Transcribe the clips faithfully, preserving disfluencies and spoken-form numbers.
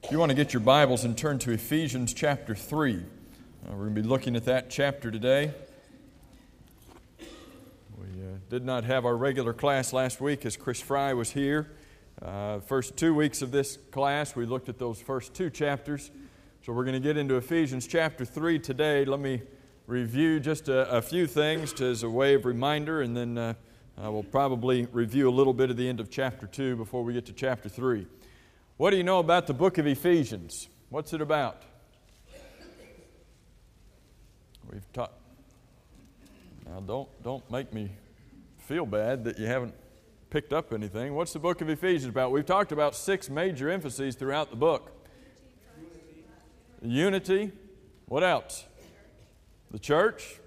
If you want to get your Bibles and turn to Ephesians chapter three, uh, we're going to be looking at that chapter today. We uh, did not have our regular class last week as Chris Fry was here. Uh, first two weeks of this class, we looked at those first two chapters. So we're going to get into Ephesians chapter three today. Let me review just a, a few things to, as a way of reminder, and then uh, I will probably review a little bit at the end of chapter two before we get to chapter three. What do you know about the book of Ephesians? What's it about? We've taught. Now, don't don't make me feel bad that you haven't picked up anything. What's the book of Ephesians about? We've talked about six major emphases throughout the book. Unity. Unity. What else? The church.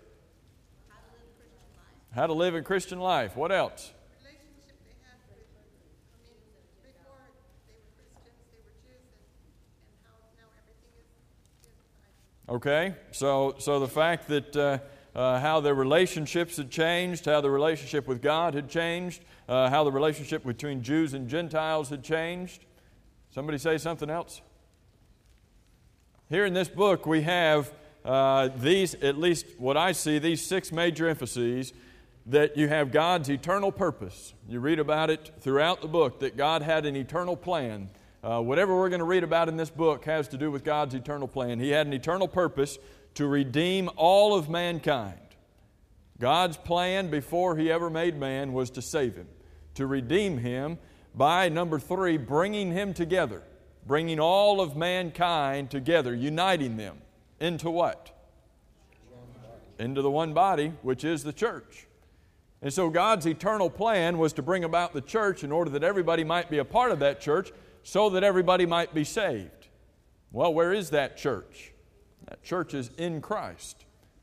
How to live in Christian life. What else? Okay, so so the fact that uh, uh, how their relationships had changed, how the relationship with God had changed, uh, how the relationship between Jews and Gentiles had changed. Somebody say something else? Here in this book we have uh, these, at least what I see, these six major emphases that you have God's eternal purpose. You read about it throughout the book that God had an eternal plan. Uh, whatever we're going to read about in this book has to do with God's eternal plan. He had an eternal purpose to redeem all of mankind. God's plan before He ever made man was to save him, to redeem him by, number three, bringing him together, bringing all of mankind together, uniting them into what? Into the one body, which is the church. And so God's eternal plan was to bring about the church in order that everybody might be a part of that church, so that everybody might be saved. Well, where is that church? That church is in Christ.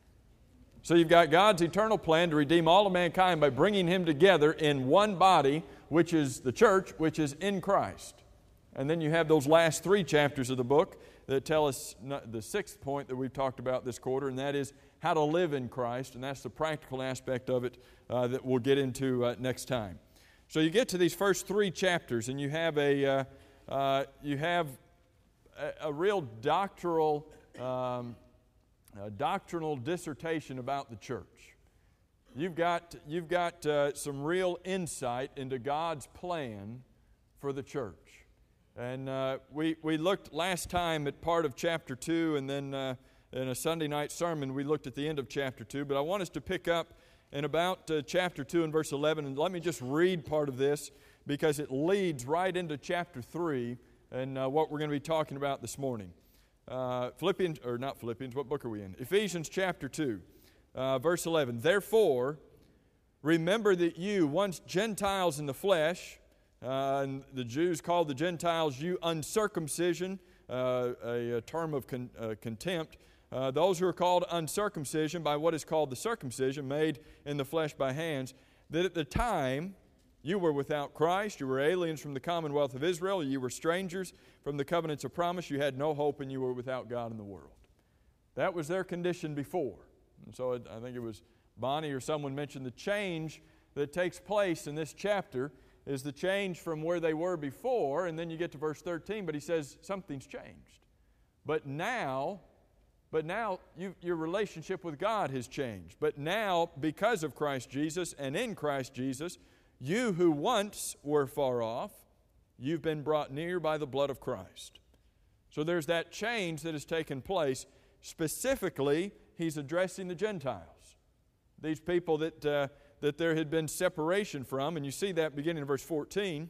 So you've got God's eternal plan to redeem all of mankind by bringing Him together in one body, which is the church, which is in Christ. And then you have those last three chapters of the book that tell us the sixth point that we've talked about this quarter, and that is how to live in Christ, and that's the practical aspect of it uh, that we'll get into uh, next time. So you get to these first three chapters, and you have a... Uh, Uh, you have a, a real doctrinal, um, a doctrinal dissertation about the church. You've got, you've got uh, some real insight into God's plan for the church. And uh, we, we looked last time at part of chapter two, and then uh, in a Sunday night sermon we looked at the end of chapter two. But I want us to pick up in about uh, chapter two and verse eleven, and let me just read part of this, because it leads right into chapter three and uh, what we're going to be talking about this morning. Uh, Philippians, or not Philippians, what book are we in? Ephesians chapter two, uh, verse eleven. Therefore, remember that you, once Gentiles in the flesh, uh, and the Jews called the Gentiles you uncircumcision, uh, a, a term of con, uh, contempt, uh, those who are called uncircumcision by what is called the circumcision made in the flesh by hands, that at the time you were without Christ, you were aliens from the commonwealth of Israel, you were strangers from the covenants of promise, you had no hope, and you were without God in the world. That was their condition before. And so it, I think it was Bonnie or someone mentioned the change that takes place in this chapter is the change from where they were before, and then you get to verse thirteen, but he says something's changed. But now, but now you, your relationship with God has changed. But now, because of Christ Jesus and in Christ Jesus, you who once were far off, you've been brought near by the blood of Christ. So there's that change that has taken place. Specifically, he's addressing the Gentiles. These people that, uh, that there had been separation from, and you see that beginning in verse fourteen.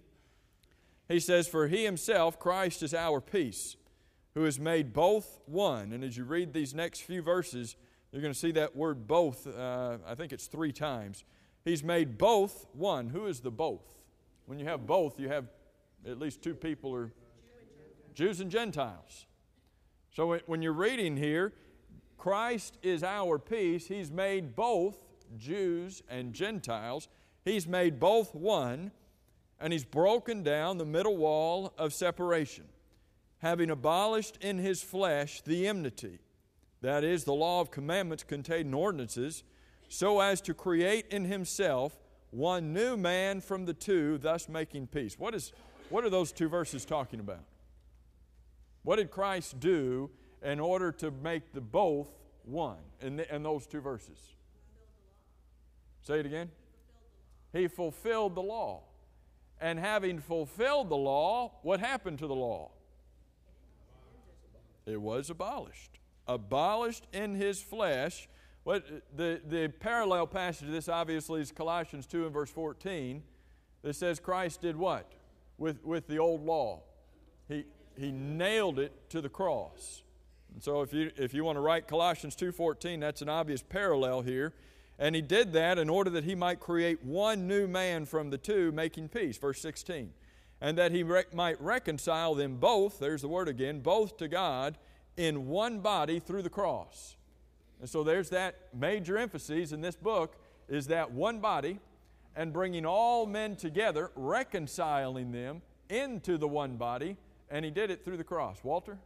He says, for He Himself, Christ, is our peace, who has made both one. And as you read these next few verses, you're going to see that word both, uh, I think it's three times. He's made both one. Who is the both? When you have both, you have at least two people are Jews and Gentiles. So when you're reading here, Christ is our peace. He's made both Jews and Gentiles. He's made both one, and He's broken down the middle wall of separation, having abolished in His flesh the enmity, that is, the law of commandments contained in ordinances, so as to create in Himself one new man from the two, thus making peace. What is, what are those two verses talking about? What did Christ do in order to make the both one in, the, in those two verses? Say it again. He fulfilled the law. And having fulfilled the law, what happened to the law? It was abolished. Abolished in His flesh. What the, the parallel passage to this obviously is Colossians two and verse fourteen. That says Christ did what? With, with the old law. He, he nailed it to the cross. And so if you, if you want to write Colossians two fourteen, that's an obvious parallel here. And He did that in order that He might create one new man from the two, making peace, verse sixteen. And that He re- might reconcile them both, there's the word again, both to God in one body through the cross. And so there's that major emphasis in this book, is that one body, and bringing all men together, reconciling them into the one body, and He did it through the cross. Walter?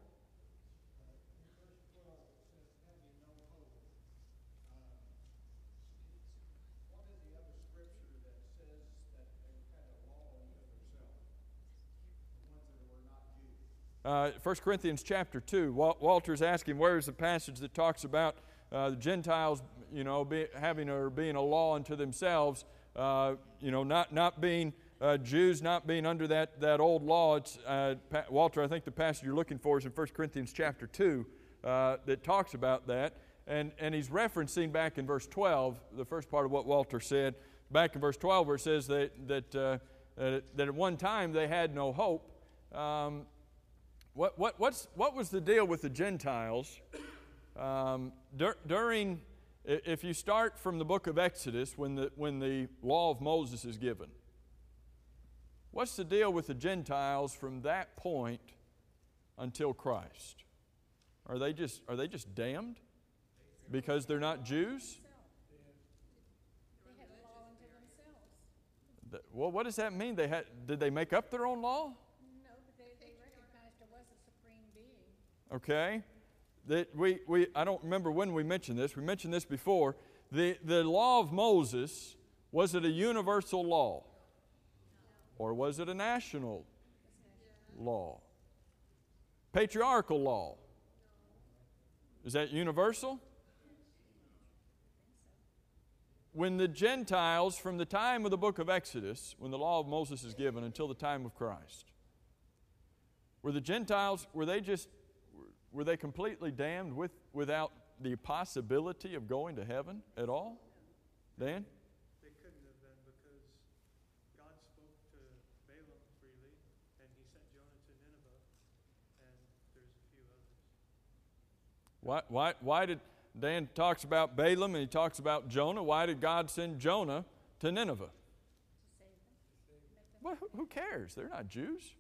Uh, First Corinthians chapter two, Walter's asking where is the passage that talks about uh, the Gentiles, you know, be, having or being a law unto themselves, uh, you know, not not being uh, Jews, not being under that, that old law. It's uh, pa- Walter, I think the passage you're looking for is in First Corinthians chapter two uh, that talks about that, and and he's referencing back in verse twelve, the first part of what Walter said, back in verse twelve where it says that that uh, that at one time they had no hope. Um, What what what's what was the deal with the Gentiles um, dur- during? If you start from the book of Exodus, when the when the law of Moses is given, what's the deal with the Gentiles from that point until Christ? Are they just are they just damned because they're not Jews? They had law unto themselves. Well, what does that mean? They had did they make up their own law? Okay, that we, we I don't remember when we mentioned this. We mentioned this before. The the law of Moses, was it a universal law, or was it a national law? Patriarchal law. Is that universal? When the Gentiles, from the time of the book of Exodus, when the law of Moses is given until the time of Christ, were the Gentiles, were they just Were they completely damned with, without the possibility of going to heaven at all? Dan? They couldn't have been, because God spoke to Balaam freely, and He sent Jonah to Nineveh, and there's a few others. Why, why, why did, Dan talks about Balaam and he talks about Jonah. Why did God send Jonah to Nineveh? To save them. Well, who cares? They're not Jews.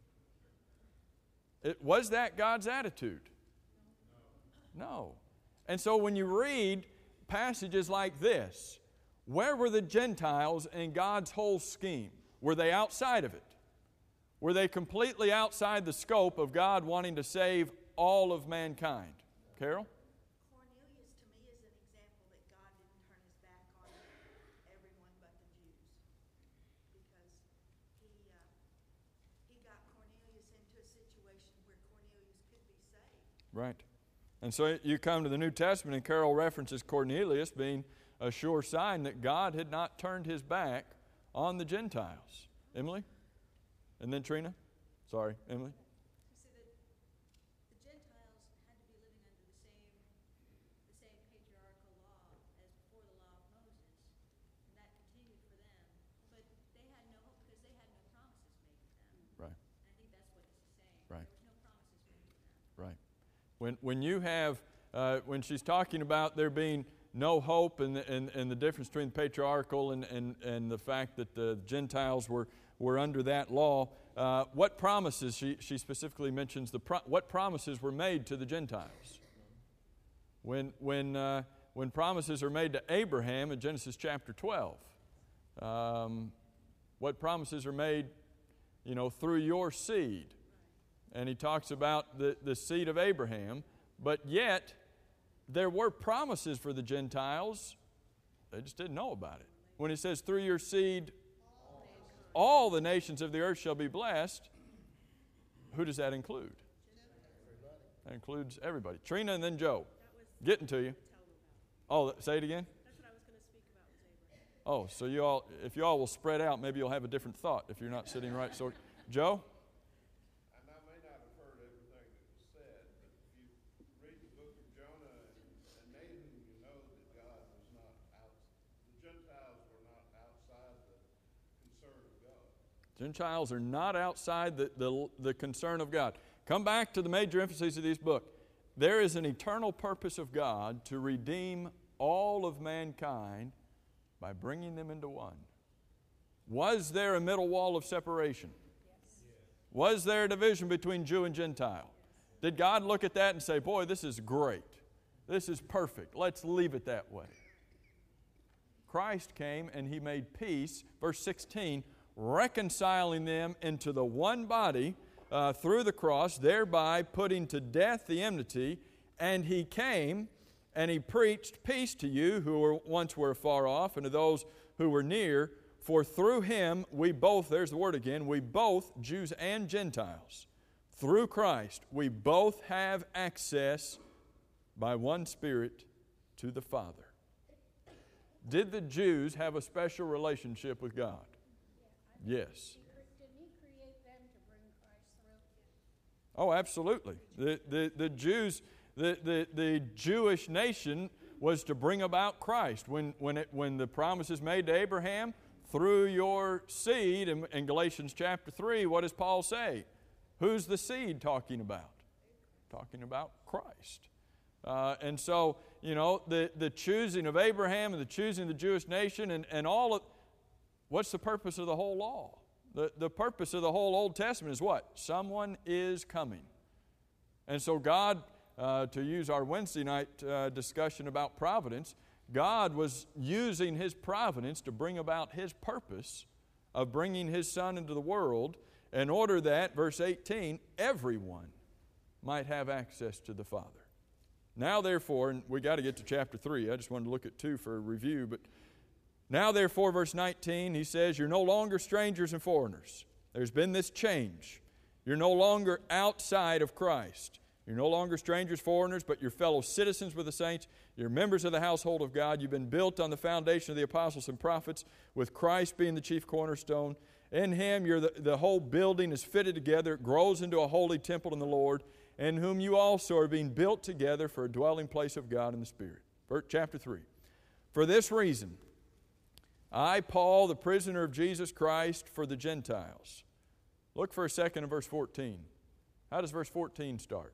It, was that God's attitude? No. And so when you read passages like this, where were the Gentiles in God's whole scheme? Were they outside of it? Were they completely outside the scope of God wanting to save all of mankind? Carol? Cornelius, to me, is an example that God didn't turn His back on everyone but the Jews, because he uh, he got Cornelius into a situation where Cornelius could be saved. Right. And so you come to the New Testament, and Carol references Cornelius being a sure sign that God had not turned His back on the Gentiles. Emily? And then Trina? Sorry, Emily? You see, that the Gentiles had to be living under the same, the same patriarchal law as before the law of Moses, and that continued for them. But they had no hope because they had no promises made to them. Right. And I think that's what this is saying. Right. There was no promises made to them. Right. When when you have, uh, when she's talking about there being no hope and, and, and the difference between patriarchal and, and, and the fact that the Gentiles were, were under that law, uh, what promises, she, she specifically mentions, the pro- what promises were made to the Gentiles? When, when, uh, when promises are made to Abraham in Genesis chapter twelve, um, what promises are made, you know, through your seed? And he talks about the, the seed of Abraham, but yet there were promises for the Gentiles. They just didn't know about it. When he says, through your seed, all the nations of the earth shall be blessed, who does that include? That includes everybody. Trina and then Joe. Getting to you. Oh, say it again? That's what I was going to speak about was Abraham. Oh, so you all, if you all will spread out, maybe you'll have a different thought if you're not sitting right. So, Joe? And I may not have heard everything that was said, but if you read the book of Jonah and, and Nahum, you know that God was not out, the Gentiles were not outside the concern of God. Gentiles are not outside the, the, the concern of God. Come back to the major emphasis of this book. There is an eternal purpose of God to redeem all of mankind by bringing them into one. Was there a middle wall of separation? Yes. Was there a division between Jew and Gentile? Did God look at that and say, boy, this is great. This is perfect. Let's leave it that way. Christ came and He made peace, verse sixteen, reconciling them into the one body uh, through the cross, thereby putting to death the enmity. And He came and He preached peace to you who were once were far off and to those who were near. For through Him we both, there's the word again, we both, Jews and Gentiles, through Christ, we both have access by one Spirit to the Father. Did the Jews have a special relationship with God? Yes. Didn't He create them to bring Christ through? Oh, absolutely. The, the, the Jews, the, the, the Jewish nation was to bring about Christ. When, when, it, when the promise is made to Abraham, through your seed, in, in Galatians chapter three, what does Paul say? Who's the seed talking about? Talking about Christ. Uh, and so, you know, the, the choosing of Abraham and the choosing of the Jewish nation and, and all of, what's the purpose of the whole law? The, the purpose of the whole Old Testament is what? Someone is coming. And so God, uh, to use our Wednesday night uh, discussion about providence, God was using His providence to bring about His purpose of bringing His Son into the world in order that, verse eighteen, everyone might have access to the Father. Now therefore, and we got to get to chapter three. I just wanted to look at two for a review, but now therefore, verse nineteen, he says, you're no longer strangers and foreigners. There's been this change. You're no longer outside of Christ. You're no longer strangers, foreigners, but you're fellow citizens with the saints. You're members of the household of God. You've been built on the foundation of the apostles and prophets, with Christ being the chief cornerstone. In Him, you're the, the whole building is fitted together. It grows into a holy temple in the Lord, in whom you also are being built together for a dwelling place of God in the Spirit. Verse, chapter three. For this reason, I, Paul, the prisoner of Jesus Christ for the Gentiles. Look for a second in verse fourteen. How does verse fourteen start?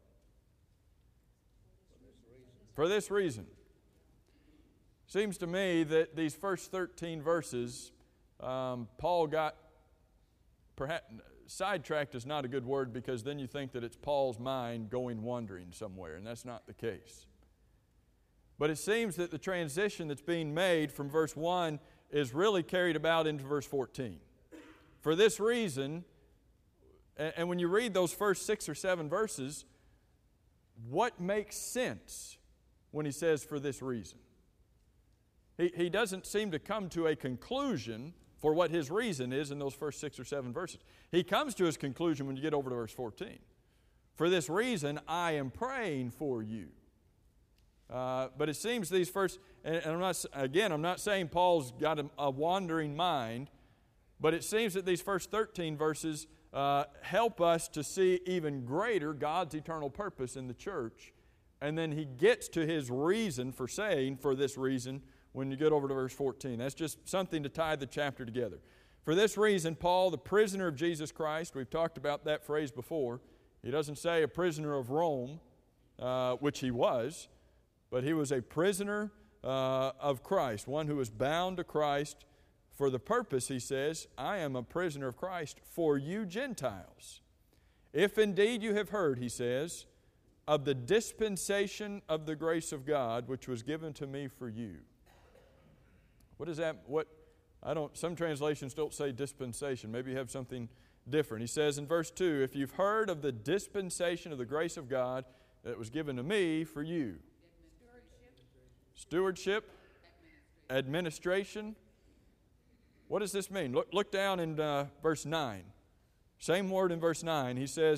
For this reason. Seems to me that these first thirteen verses, um, Paul got, perhaps, sidetracked is not a good word because then you think that it's Paul's mind going wandering somewhere, and that's not the case. But it seems that the transition that's being made from verse one is really carried about into verse fourteen. For this reason, and, and when you read those first six or seven verses, what makes sense when he says for this reason? He, he doesn't seem to come to a conclusion for what his reason is in those first six or seven verses. He comes to his conclusion when you get over to verse fourteen. For this reason, I am praying for you. Uh, but it seems these first, and I'm not, again, I'm not saying Paul's got a, a wandering mind, but it seems that these first thirteen verses uh, help us to see even greater God's eternal purpose in the church. And then he gets to his reason for saying, for this reason, when you get over to verse fourteen. That's just something to tie the chapter together. For this reason, Paul, the prisoner of Jesus Christ, we've talked about that phrase before. He doesn't say a prisoner of Rome, uh, which he was, but he was a prisoner uh, of Christ, one who was bound to Christ for the purpose, he says, I am a prisoner of Christ for you Gentiles. If indeed you have heard, he says, of the dispensation of the grace of God, which was given to me for you. What is that? What I don't. Some translations don't say dispensation. Maybe you have something different. He says in verse two, if you've heard of the dispensation of the grace of God that was given to me for you. Stewardship. Administration. What does this mean? Look, look down in uh, verse nine. Same word in verse nine. He says,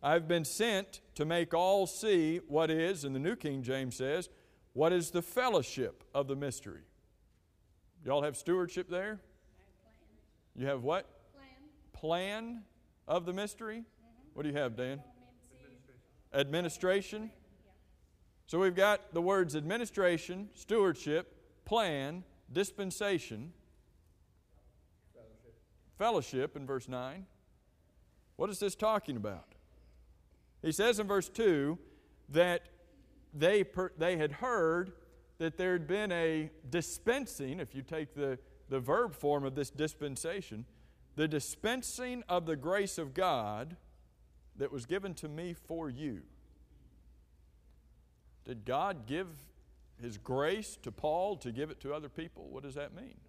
I've been sent to make all see what is, and the New King James says, what is the fellowship of the mystery. Y'all have stewardship there? You have what? Plan. Plan of the mystery? Mm-hmm. What do you have, Dan? Administration. Administration. So we've got the words administration, stewardship, plan, dispensation, Fellowship. fellowship in verse nine. What is this talking about? He says in verse two that they, per, they had heard that there had been a dispensing, if you take the, the verb form of this dispensation, the dispensing of the grace of God that was given to me for you. Did God give His grace to Paul to give it to other people? What does that mean?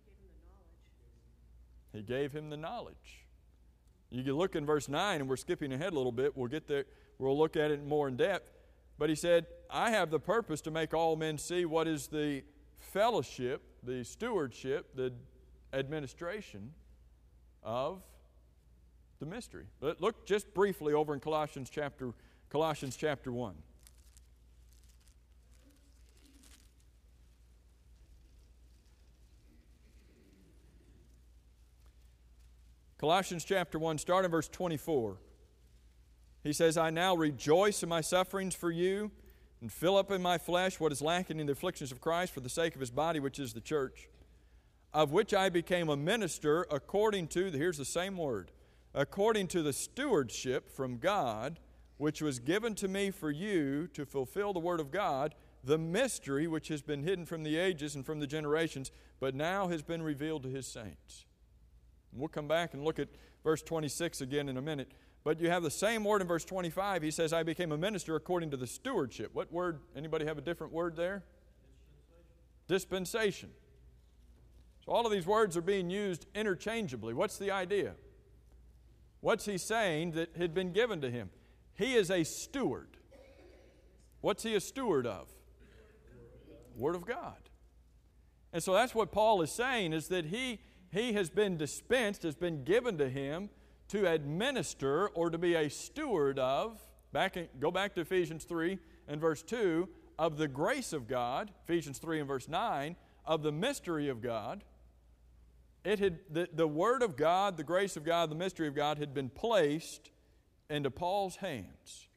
He gave him the knowledge. You can look in verse nine, and we're skipping ahead a little bit. We'll get there. We'll look at it more in depth. But he said, I have the purpose to make all men see what is the fellowship, the stewardship, the administration of the mystery. But look just briefly over in Colossians chapter, Colossians chapter one. Colossians chapter one, start in verse twenty-four. He says, I now rejoice in my sufferings for you, and fill up in my flesh what is lacking in the afflictions of Christ for the sake of His body, which is the church, of which I became a minister according to, the, here's the same word, according to the stewardship from God, which was given to me for you to fulfill the word of God, the mystery which has been hidden from the ages and from the generations, but now has been revealed to His saints. And we'll come back and look at verse twenty-six again in a minute. But you have the same word in verse twenty-five. He says, I became a minister according to the stewardship. What word? Anybody have a different word there? Dispensation. Dispensation. So all of these words are being used interchangeably. What's the idea? What's he saying that had been given to him? He is a steward. What's he a steward of? Word of God. And so that's what Paul is saying, is that he, he has been dispensed, has been given to him to administer or to be a steward of, back in, go back to Ephesians three and verse two, of the grace of God, Ephesians three and verse nine, of the mystery of God. It had, the, the Word of God, the grace of God, the mystery of God had been placed into Paul's hands.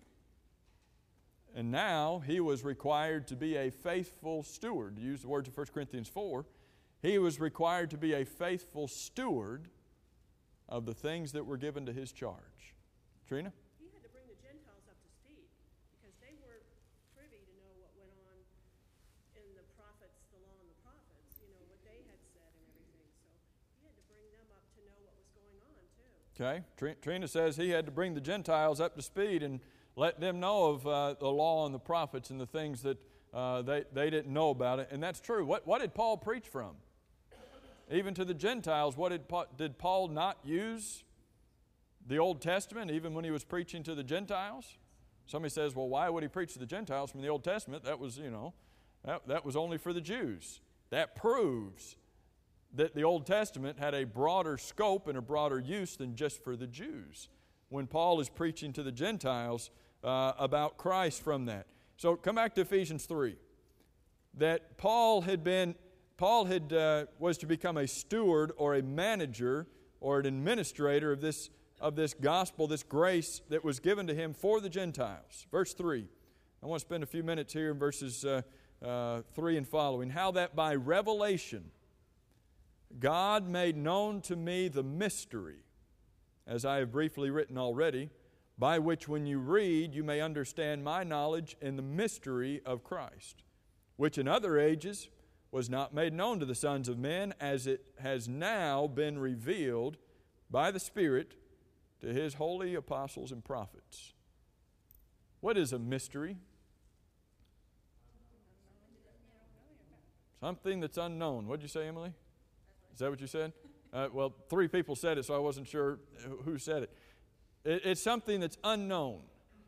And now he was required to be a faithful steward. To use the words of First Corinthians four, he was required to be a faithful steward of the things that were given to his charge. Trina? He had to bring the Gentiles up to speed because they weren't privy to know what went on in the prophets, the law and the prophets, you know, what they had said and everything. So he had to bring them up to know what was going on too. Okay. Trina says he had to bring the Gentiles up to speed and let them know of uh, the law and the prophets and the things that uh, they, they didn't know about it. And that's true. What, what did Paul preach from? Even to the Gentiles, what did Paul, did Paul not use the Old Testament even when he was preaching to the Gentiles? Somebody says, well, why would he preach to the Gentiles from the Old Testament? That was, you know, that, that was only for the Jews. That proves that the Old Testament had a broader scope and a broader use than just for the Jews when Paul is preaching to the Gentiles uh, about Christ from that. So come back to Ephesians three. That Paul had been... Paul had, uh, was to become a steward or a manager or an administrator of this, of this gospel, this grace that was given to him for the Gentiles. Verse three. I want to spend a few minutes here in verses uh, uh, three and following. How that by revelation God made known to me the mystery, as I have briefly written already, by which when you read you may understand my knowledge in the mystery of Christ, which in other ages was not made known to the sons of men, as it has now been revealed by the Spirit to His holy apostles and prophets. What is a mystery? Something that's unknown. What did you say, Emily? Is that what you said? Uh, well, three people said it, so I wasn't sure who said it. it. It's something that's unknown.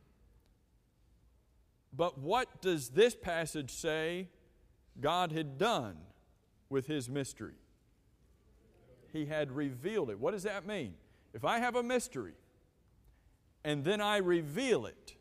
But what does this passage say God had done with His mystery? He had revealed it. What does that mean? If I have a mystery and then I reveal it.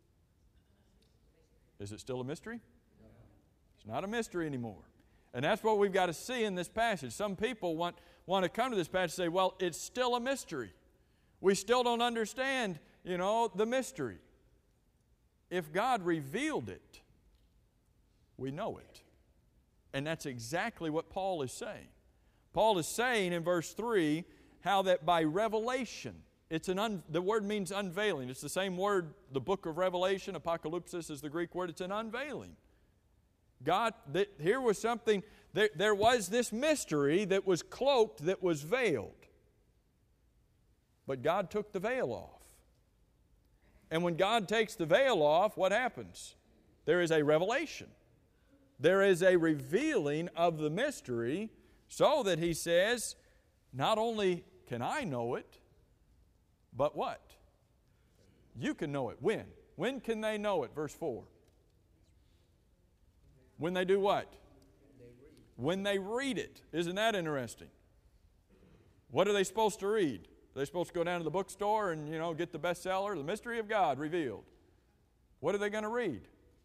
Is it still a mystery? It's not a mystery anymore. And that's what we've got to see in this passage. Some people want, want to come to this passage and say, well, it's still a mystery. We still don't understand, you know, the mystery. If God revealed it, we know it. And that's exactly what Paul is saying. Paul is saying in verse three how that by revelation, it's an un, the word means unveiling. It's the same word, the book of Revelation, apocalypsis is the Greek word. It's an unveiling. God, that here was something, there, there was this mystery that was cloaked, that was veiled. But God took the veil off. And when God takes the veil off, what happens? There is a revelation. There is a revealing of the mystery, so that he says, not only can I know it, but what? You can know it. When? When can they know it? Verse four. When they do what? When they read it. Isn't that interesting? What are they supposed to read? Are they supposed to go down to the bookstore and, you know, get the bestseller, The Mystery of God Revealed? What are they going to read?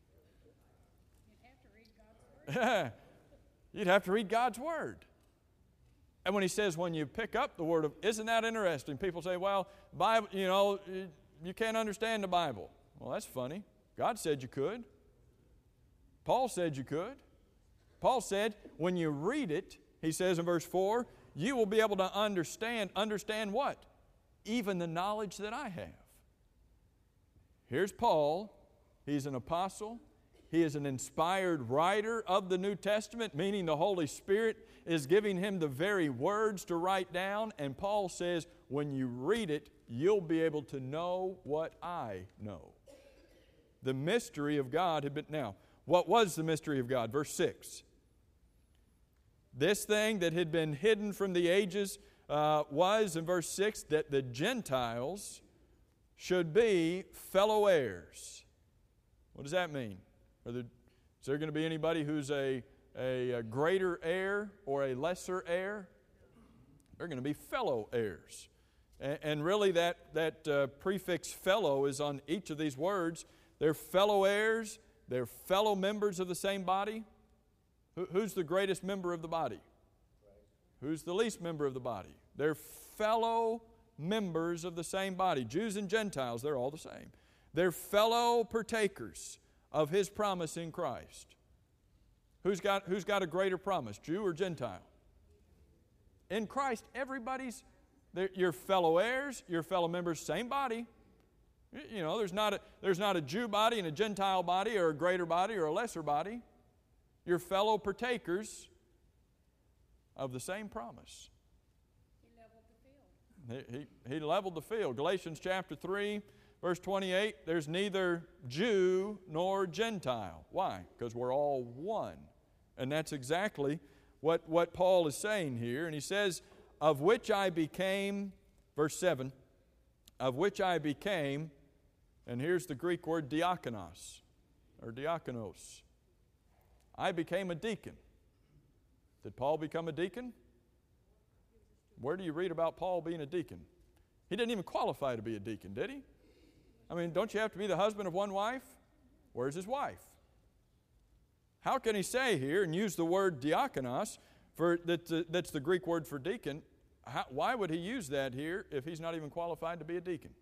You'd have to read God's Word. You'd have to read God's Word. And when he says, when you pick up the Word of, isn't that interesting? People say, well, Bible, you know, you can't understand the Bible. Well, that's funny. God said you could. Paul said you could. Paul said, when you read it, he says in verse four, you will be able to understand. Understand what? Even the knowledge that I have. Here's Paul. He's an apostle. He is an inspired writer of the New Testament, meaning the Holy Spirit is giving him the very words to write down. And Paul says, when you read it, you'll be able to know what I know. The mystery of God had been... Now, what was the mystery of God? Verse six. This thing that had been hidden from the ages uh, was, in verse six, that the Gentiles should be fellow heirs. What does that mean? Are there, is there going to be anybody who's a, a, a greater heir or a lesser heir? They're going to be fellow heirs. And, and really that, that uh, prefix fellow is on each of these words. They're fellow heirs. They're fellow members of the same body. Who, who's the greatest member of the body? Who's the least member of the body? They're fellow members of the same body. Jews and Gentiles, they're all the same. They're fellow partakers of His promise in Christ. Who's got, who's got a greater promise, Jew or Gentile? In Christ, everybody's, your fellow heirs, your fellow members, same body. You know, there's not, a, there's not a Jew body and a Gentile body or a greater body or a lesser body. You're fellow partakers of the same promise. He leveled the field. He, he, he leveled the field. Galatians chapter three, verse twenty-eight, there's neither Jew nor Gentile. Why? Because we're all one. And that's exactly what, what Paul is saying here. And he says, of which I became, verse seven, of which I became, and here's the Greek word diakonos, or diakonos. I became a deacon. Did Paul become a deacon? Where do you read about Paul being a deacon? He didn't even qualify to be a deacon, did he? I mean, don't you have to be the husband of one wife? Where's his wife? How can he say here and use the word diakonos, for, that, that's the Greek word for deacon? How, why would he use that here if he's not even qualified to be a deacon?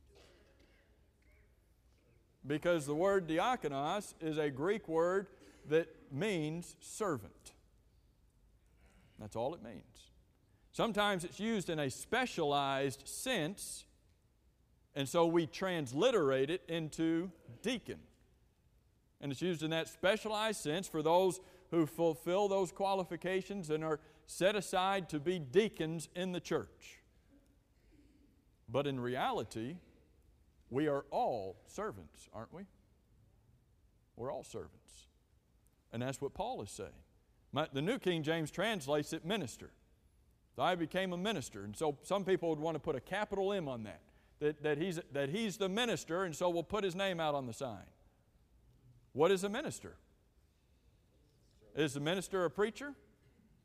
Because the word diakonos is a Greek word that means servant. That's all it means. Sometimes it's used in a specialized sense, and so we transliterate it into deacon. And it's used in that specialized sense for those who fulfill those qualifications and are set aside to be deacons in the church. But in reality, we are all servants, aren't we? We're all servants. And that's what Paul is saying. My, the New King James translates it minister. So I became a minister. And so some people would want to put a capital M on that. That, that, he's, that he's the minister, and so we'll put his name out on the sign. What is a minister? Is the minister a preacher?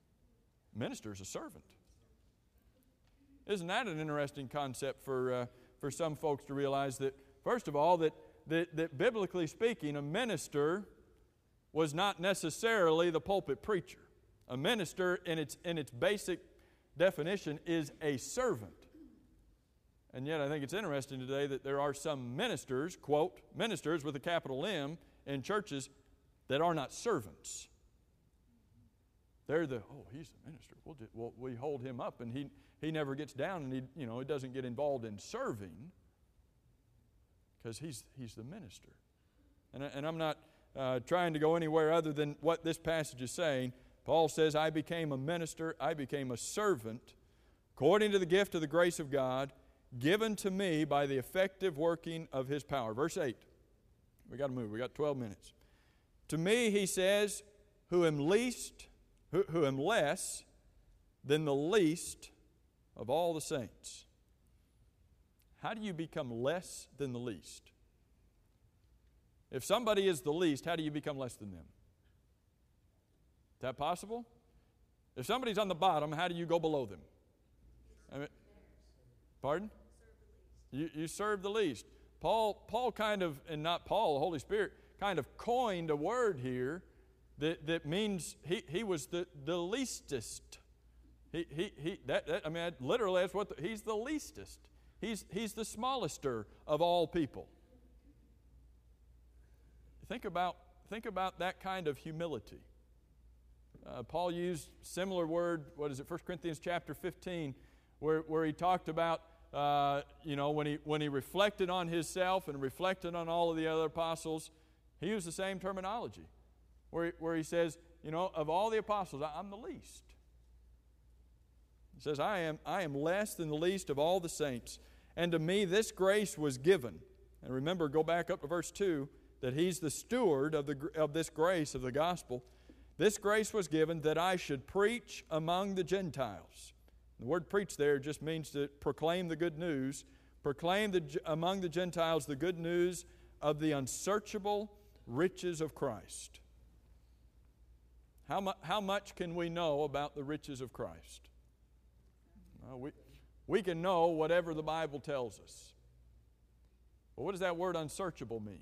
Minister is a servant. Isn't that an interesting concept for, uh, for some folks to realize that, first of all, that, that, that biblically speaking, a minister was not necessarily the pulpit preacher. A minister, in its, in its basic definition, is a servant. And yet I think it's interesting today that there are some ministers, quote, ministers with a capital M, in churches that are not servants. They're the, oh, he's the minister. We'll, just, we'll we hold him up, and he, he never gets down, and he, you know, he doesn't get involved in serving because he's, he's the minister. And, I, and I'm not uh, trying to go anywhere other than what this passage is saying. Paul says, I became a minister, I became a servant, according to the gift of the grace of God, given to me by the effective working of His power. Verse eight. We got to move. We got twelve minutes. To me, he says, who am least, who, who am less than the least of all the saints. How do you become less than the least? If somebody is the least, how do you become less than them? Is that possible? If somebody's on the bottom, how do you go below them? I mean, pardon? You, you serve the least. Paul, Paul kind of, and not Paul, the Holy Spirit, kind of coined a word here that, that means he, he was the, the leastest. He, he, he, that, that, I mean, literally, that's what the, he's the leastest. He's, he's the smallester of all people. Think about, think about that kind of humility. Uh, Paul used similar word, what is it, First Corinthians chapter fifteen, where, where he talked about, uh, you know, when he, when he reflected on himself and reflected on all of the other apostles, he used the same terminology, where he, where he says, you know, of all the apostles, I'm the least. He says, I am, I am less than the least of all the saints, and to me this grace was given. And remember, go back up to verse two, that he's the steward of, the, of this grace of the gospel. This grace was given that I should preach among the Gentiles. The word preach there just means to proclaim the good news. Proclaim the, among the Gentiles the good news of the unsearchable riches of Christ. How, mu- how much can we know about the riches of Christ? Well, we, we can know whatever the Bible tells us. But what does that word unsearchable mean?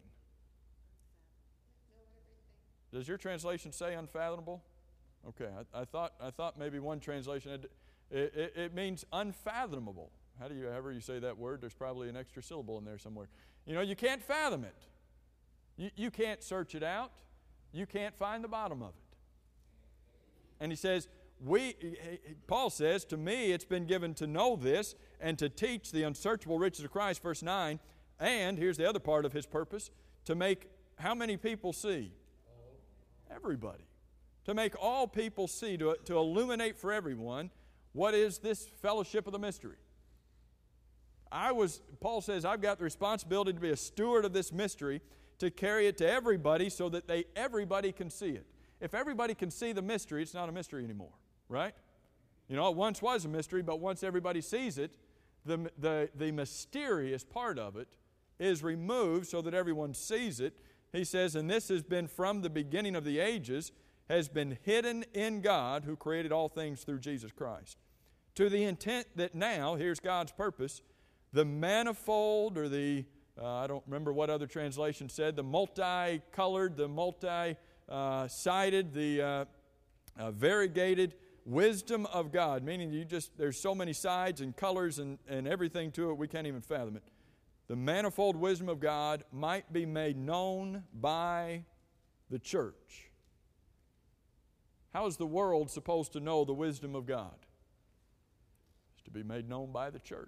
Does your translation say unfathomable? Okay, I, I thought I thought maybe one translation had, it, it, it means unfathomable. How do you, however you say that word, there's probably an extra syllable in there somewhere. You know, you can't fathom it. You, you can't search it out. You can't find the bottom of it. And he says, we, Paul says, to me it's been given to know this and to teach the unsearchable riches of Christ, verse nine, and here's the other part of his purpose, to make how many people see? Everybody. To make all people see, to, to illuminate for everyone what is this fellowship of the mystery. I was, Paul says, I've got the responsibility to be a steward of this mystery, to carry it to everybody so that they everybody can see it. If everybody can see the mystery, it's not a mystery anymore, right? You know, it once was a mystery, but once everybody sees it, the, the, the mysterious part of it is removed so that everyone sees it. He says, and this has been from the beginning of the ages, has been hidden in God who created all things through Jesus Christ. To the intent that now, here's God's purpose, the manifold or the, uh, I don't remember what other translation said, the multicolored, the multi-sided, uh, the uh, uh, variegated wisdom of God, meaning you just, there's so many sides and colors and, and everything to it, we can't even fathom it. The manifold wisdom of God might be made known by the church. How is the world supposed to know the wisdom of God? It's to be made known by the church.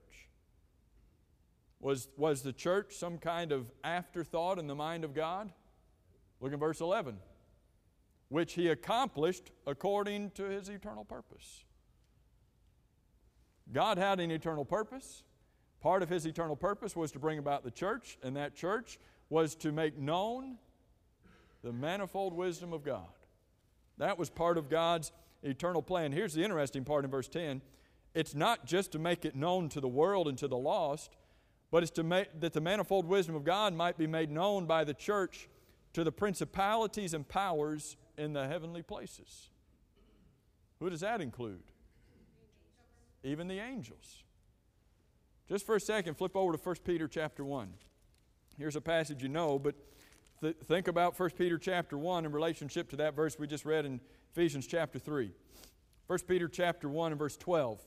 Was, was the church some kind of afterthought in the mind of God? Look at verse eleven. Which He accomplished according to His eternal purpose. God had an eternal purpose. Part of His eternal purpose was to bring about the church, and that church was to make known the manifold wisdom of God. That was part of God's eternal plan. Here's the interesting part in verse ten. It's not just to make it known to the world and to the lost, but it's to make that the manifold wisdom of God might be made known by the church to the principalities and powers in the heavenly places. Who does that include? Even the angels. Just for a second, flip over to First Peter chapter one. Here's a passage you know, but th- think about First Peter chapter one in relationship to that verse we just read in Ephesians chapter three. First Peter chapter one and verse twelve.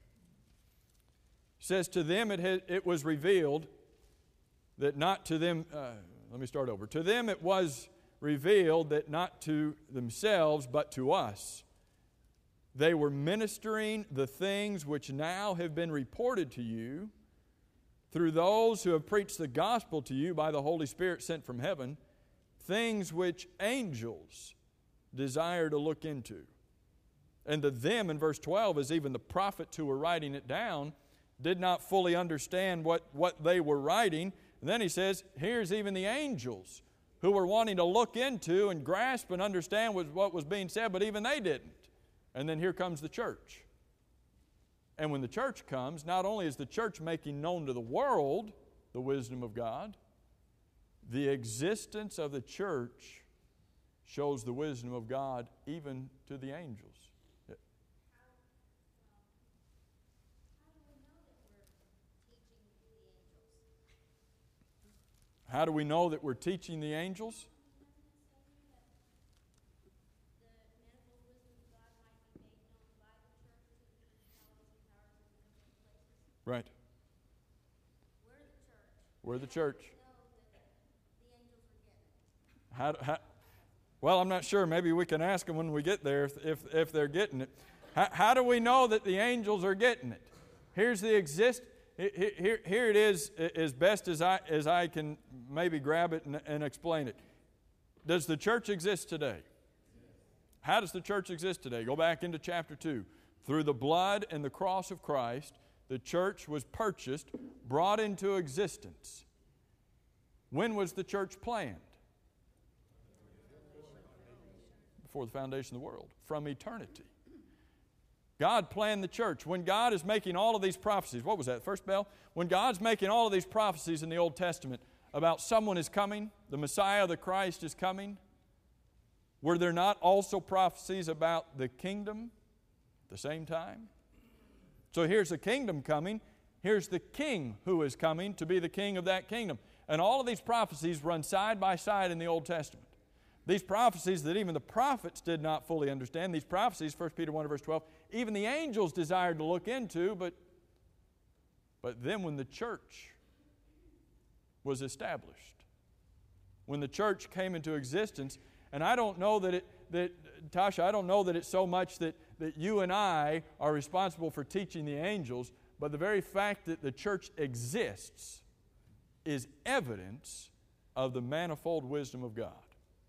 It says, to them it, ha- it was revealed that not to them, uh, let me start over. To them it was revealed that not to themselves, but to us, they were ministering the things which now have been reported to you through those who have preached the gospel to you by the Holy Spirit sent from heaven, things which angels desire to look into. And to them, in verse twelve, as even the prophets who were writing it down did not fully understand what, what they were writing. And then he says, here's even the angels who were wanting to look into and grasp and understand what was being said, but even they didn't. And then here comes the church. And when the church comes, not only is the church making known to the world the wisdom of God, the existence of the church shows the wisdom of God even to the angels. How do we know that we're teaching the angels? Right. We're the church. How, how, well, I'm not sure. Maybe we can ask them when we get there if, if, if they're getting it. How, how do we know that the angels are getting it? Here's the exist. Here, here it is, as best as I, as I can maybe grab it and, and explain it. Does the church exist today? How does the church exist today? Go back into chapter two. Through the blood and the cross of Christ, the church was purchased, brought into existence. When was the church planned? Before the foundation of the world, from eternity. God planned the church. When God is making all of these prophecies, what was that, first bell? When God's making all of these prophecies in the Old Testament about someone is coming, the Messiah, the Christ is coming, were there not also prophecies about the kingdom at the same time? So here's the kingdom coming. Here's the king who is coming to be the king of that kingdom. And all of these prophecies run side by side in the Old Testament. These prophecies that even the prophets did not fully understand, these prophecies, First Peter one verse twelve, even the angels desired to look into, but, but then when the church was established, when the church came into existence, and I don't know that it, that, Tasha, I don't know that it's so much that, that you and I are responsible for teaching the angels, but the very fact that the church exists is evidence of the manifold wisdom of God.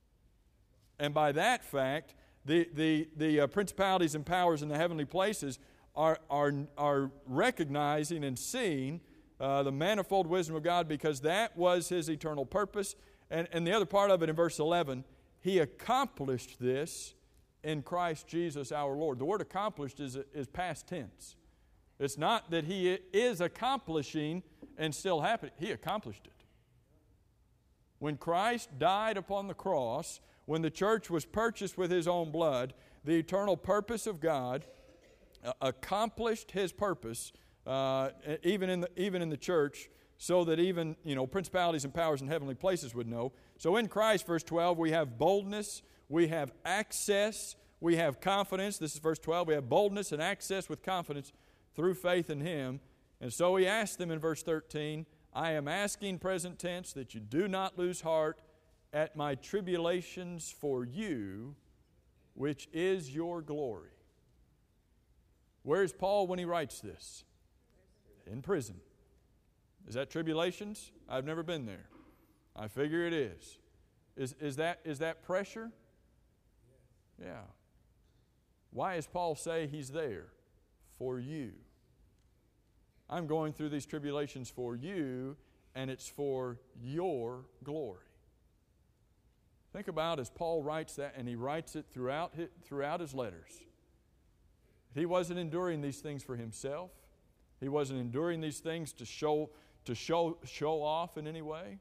And by that fact, the, the, the uh, principalities and powers in the heavenly places are, are, are recognizing and seeing uh, the manifold wisdom of God, because that was His eternal purpose. And, and the other part of it in verse eleven, He accomplished this in Christ Jesus our Lord. The word accomplished is, is past tense. It's not that He is accomplishing and still happening. He accomplished it. When Christ died upon the cross, when the church was purchased with His own blood, the eternal purpose of God uh, accomplished His purpose, uh, even in the even in the church, so that even, you know, principalities and powers in heavenly places would know. So in Christ, verse twelve, we have boldness, we have access, we have confidence. This is verse twelve. We have boldness and access with confidence through faith in Him. And so He asked them in verse thirteen, I am asking, present tense, that you do not lose heart at my tribulations for you, which is your glory. Where is Paul when he writes this? In prison. Is that tribulations? I've never been there. I figure it is. Is, is, that, is that pressure? Yeah. Why does Paul say he's there? For you. I'm going through these tribulations for you, and it's for your glory. Think about as Paul writes that, and he writes it throughout his, throughout his letters. He wasn't enduring these things for himself. He wasn't enduring these things to show to show show off in any way.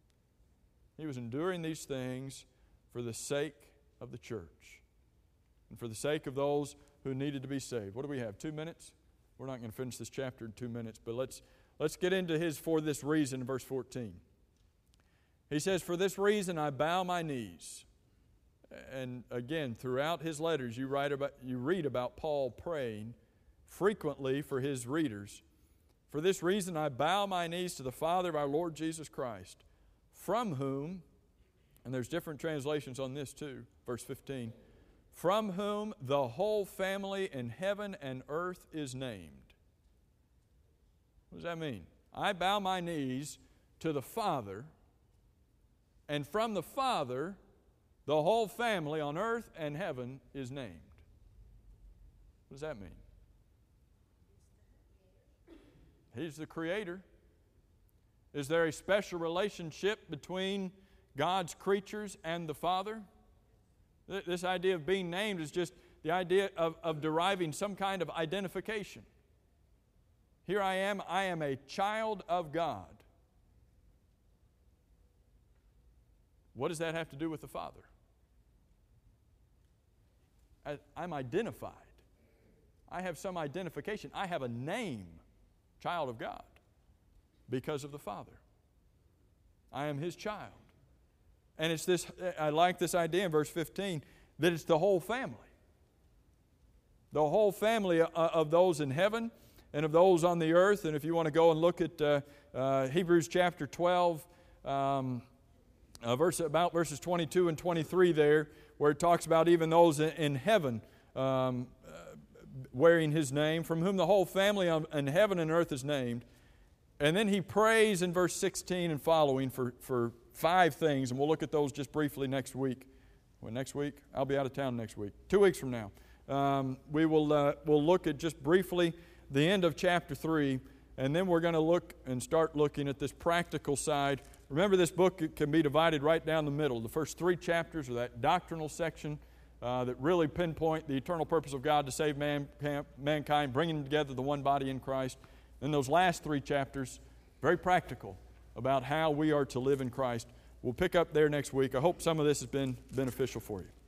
He was enduring these things for the sake of the church and for the sake of those who needed to be saved. What do we have? Two minutes? We're not going to finish this chapter in two minutes, but let's Let's get into his for this reason in verse fourteen. He says, "For this reason I bow my knees." And again, throughout his letters, you, write about, you read about Paul praying frequently for his readers. "For this reason I bow my knees to the Father of our Lord Jesus Christ, from whom," and there's different translations on this too, verse fifteen, "from whom the whole family in heaven and earth is named." What does that mean? I bow my knees to the Father, and from the Father, the whole family on earth and heaven is named. What does that mean? He's the Creator. Is there a special relationship between God's creatures and the Father? This idea of being named is just the idea of, of deriving some kind of identification. Here I am, I am a child of God. What does that have to do with the Father? I, I'm identified. I have some identification. I have a name, child of God, because of the Father. I am His child. And it's this, I like this idea in verse fifteen, that it's the whole family. The whole family of those in heaven and of those on the earth. And if you want to go and look at uh, uh, Hebrews chapter twelve, um, uh, verse, about verses twenty-two and twenty-three there, where it talks about even those in, in heaven um, uh, wearing His name, from whom the whole family in heaven and earth is named. And then he prays in verse sixteen and following for, for five things, and we'll look at those just briefly next week. Well, next week? I'll be out of town next week. Two weeks from now. Um, we will uh, we'll look at just briefly the end of chapter three, and then we're going to look and start looking at this practical side. Remember, this book can be divided right down the middle. The first three chapters are that doctrinal section uh, that really pinpoint the eternal purpose of God to save man, mankind, bringing together the one body in Christ. Then those last three chapters, very practical, about how we are to live in Christ. We'll pick up there next week. I hope some of this has been beneficial for you.